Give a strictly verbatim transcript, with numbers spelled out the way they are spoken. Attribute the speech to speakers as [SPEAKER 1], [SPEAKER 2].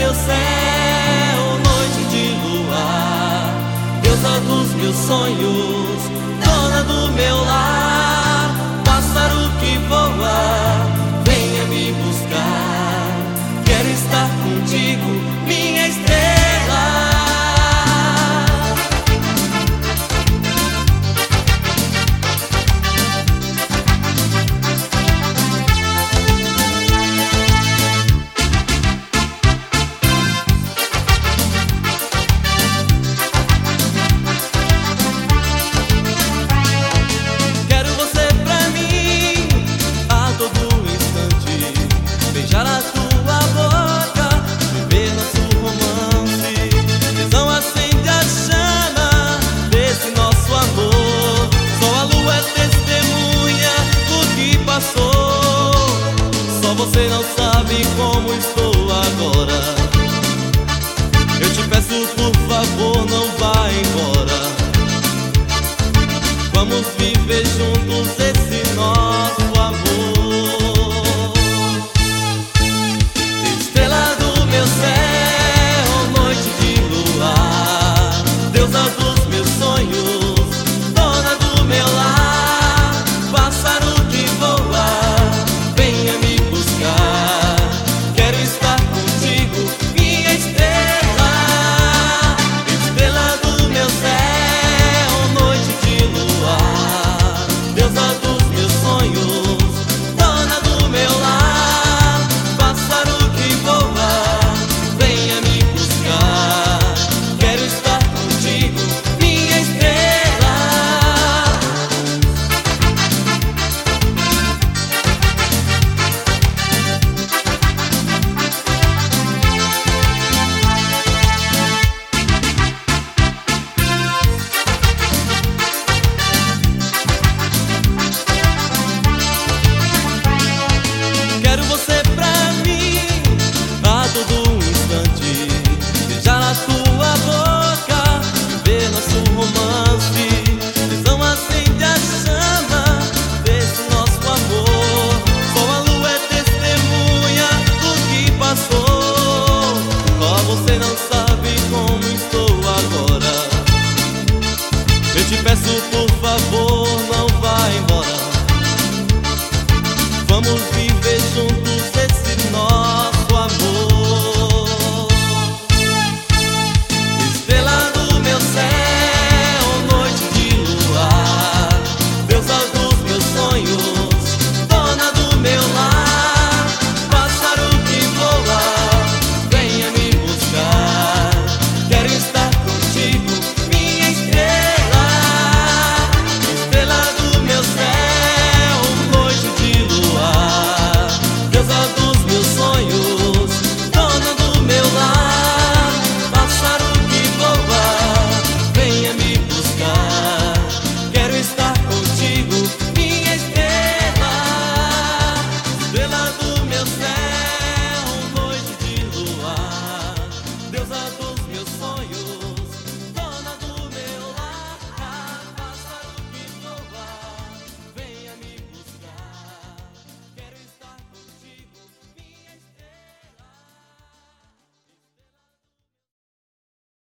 [SPEAKER 1] meu céu, noite de luar, deusa dos meus sonhos, dona do meu lar. Pássaro que voa, venha me buscar, quero estar contigo, minha estrela. Beijar a tua boca, viver nosso romance. Visão acende a chama desse nosso amor. Só a lua é testemunha do que passou. Só você não sabe como estou agora. Eu te peço, por favor, não vá embora. Vamos viver juntos.